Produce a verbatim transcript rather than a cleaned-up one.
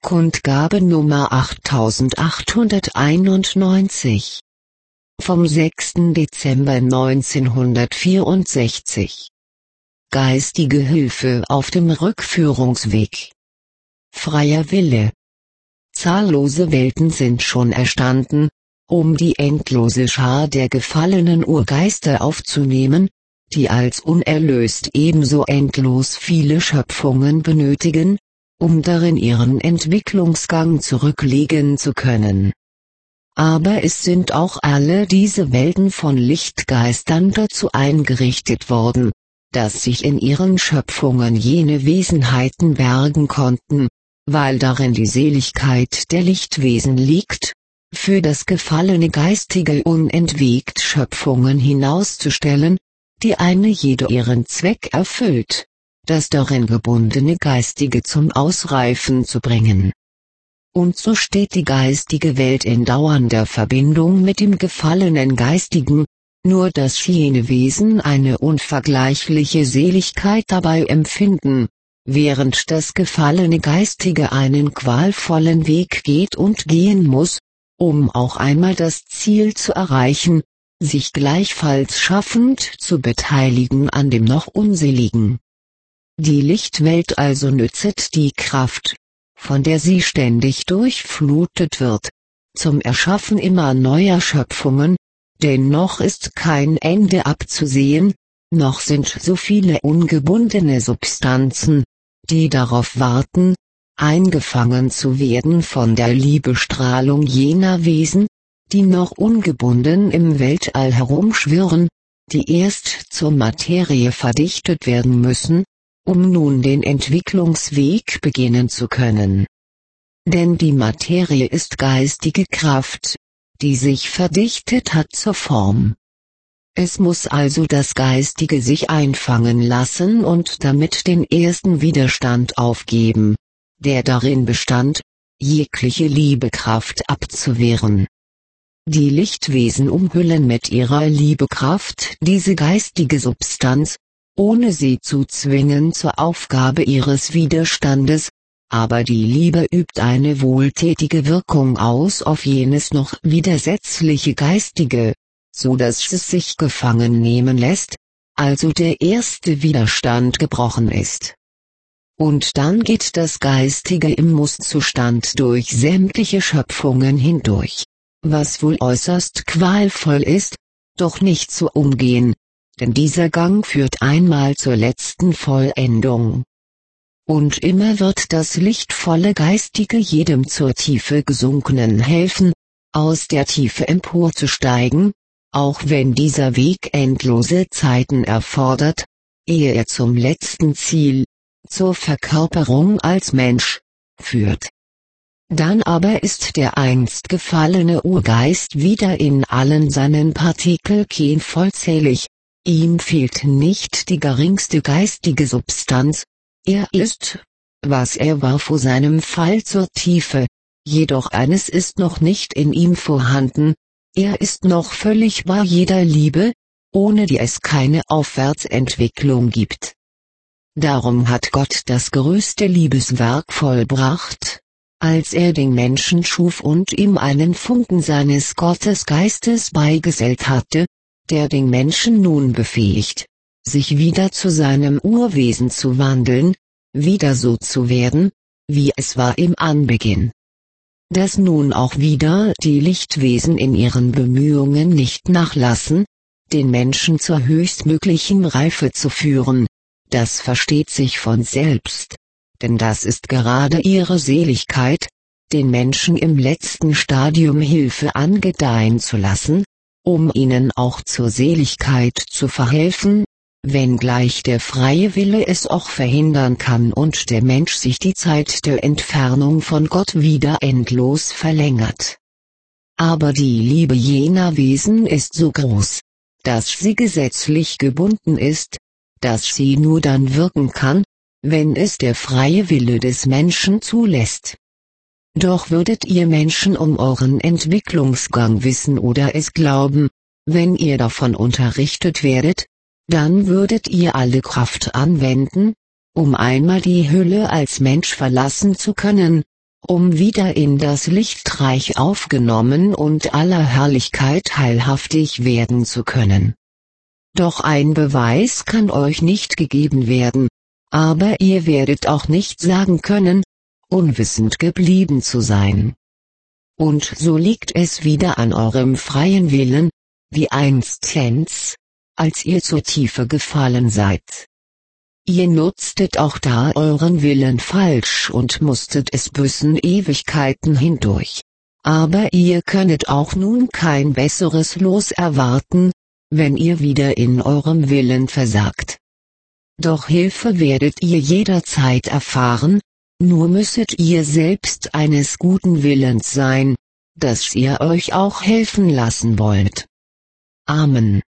Kundgabe Nummer achttausendachthunderteinundneunzig. Vom sechsten Dezember neunzehnhundertvierundsechzig. Geistige Hilfe auf dem Rückführungsweg. Freier Wille. Zahllose Welten sind schon erstanden, um die endlose Schar der gefallenen Urgeister aufzunehmen, die als unerlöst ebenso endlos viele Schöpfungen benötigen, um darin ihren Entwicklungsgang zurücklegen zu können. Aber es sind auch alle diese Welten von Lichtgeistern dazu eingerichtet worden, dass sich in ihren Schöpfungen jene Wesenheiten bergen konnten, weil darin die Seligkeit der Lichtwesen liegt, für das gefallene Geistige unentwegt Schöpfungen hinauszustellen, die eine jede ihren Zweck erfüllt, das darin gebundene Geistige zum Ausreifen zu bringen. Und so steht die geistige Welt in dauernder Verbindung mit dem gefallenen Geistigen, nur dass jene Wesen eine unvergleichliche Seligkeit dabei empfinden, während das gefallene Geistige einen qualvollen Weg geht und gehen muss, um auch einmal das Ziel zu erreichen, sich gleichfalls schaffend zu beteiligen an dem noch Unseligen. Die Lichtwelt also nützet die Kraft, von der sie ständig durchflutet wird, zum Erschaffen immer neuer Schöpfungen, denn noch ist kein Ende abzusehen, noch sind so viele ungebundene Substanzen, die darauf warten, eingefangen zu werden von der Liebestrahlung jener Wesen, die noch ungebunden im Weltall herumschwirren, die erst zur Materie verdichtet werden müssen, um nun den Entwicklungsweg beginnen zu können. Denn die Materie ist geistige Kraft, die sich verdichtet hat zur Form. Es muss also das Geistige sich einfangen lassen und damit den ersten Widerstand aufgeben, der darin bestand, jegliche Liebekraft abzuwehren. Die Lichtwesen umhüllen mit ihrer Liebekraft diese geistige Substanz, ohne sie zu zwingen zur Aufgabe ihres Widerstandes, aber die Liebe übt eine wohltätige Wirkung aus auf jenes noch widersetzliche Geistige, so dass es sich gefangen nehmen lässt, also der erste Widerstand gebrochen ist. Und dann geht das Geistige im Musszustand durch sämtliche Schöpfungen hindurch, was wohl äußerst qualvoll ist, doch nicht zu umgehen, denn dieser Gang führt einmal zur letzten Vollendung. Und immer wird das lichtvolle Geistige jedem zur Tiefe Gesunkenen helfen, aus der Tiefe emporzusteigen, auch wenn dieser Weg endlose Zeiten erfordert, ehe er zum letzten Ziel, zur Verkörperung als Mensch, führt. Dann aber ist der einst gefallene Urgeist wieder in allen seinen Partikelchen vollzählig, ihm fehlt nicht die geringste geistige Substanz, er ist, was er war vor seinem Fall zur Tiefe, jedoch eines ist noch nicht in ihm vorhanden, er ist noch völlig bei jeder Liebe, ohne die es keine Aufwärtsentwicklung gibt. Darum hat Gott das größte Liebeswerk vollbracht, als er den Menschen schuf und ihm einen Funken seines Gottesgeistes beigesellt hatte, der den Menschen nun befähigt, sich wieder zu seinem Urwesen zu wandeln, wieder so zu werden, wie es war im Anbeginn. Dass nun auch wieder die Lichtwesen in ihren Bemühungen nicht nachlassen, den Menschen zur höchstmöglichen Reife zu führen, das versteht sich von selbst, denn das ist gerade ihre Seligkeit, den Menschen im letzten Stadium Hilfe angedeihen zu lassen, um ihnen auch zur Seligkeit zu verhelfen, wenngleich der freie Wille es auch verhindern kann und der Mensch sich die Zeit der Entfernung von Gott wieder endlos verlängert. Aber die Liebe jener Wesen ist so groß, dass sie gesetzlich gebunden ist, dass sie nur dann wirken kann, wenn es der freie Wille des Menschen zulässt. Doch würdet ihr Menschen um euren Entwicklungsgang wissen oder es glauben, wenn ihr davon unterrichtet werdet, dann würdet ihr alle Kraft anwenden, um einmal die Hülle als Mensch verlassen zu können, um wieder in das Lichtreich aufgenommen und aller Herrlichkeit teilhaftig werden zu können. Doch ein Beweis kann euch nicht gegeben werden, aber ihr werdet auch nicht sagen können, unwissend geblieben zu sein. Und so liegt es wieder an eurem freien Willen, wie einstens, als ihr zur Tiefe gefallen seid. Ihr nutztet auch da euren Willen falsch und musstet es büßen Ewigkeiten hindurch. Aber ihr könnet auch nun kein besseres Los erwarten, wenn ihr wieder in eurem Willen versagt. Doch Hilfe werdet ihr jederzeit erfahren, nur müsset ihr selbst eines guten Willens sein, dass ihr euch auch helfen lassen wollt. Amen.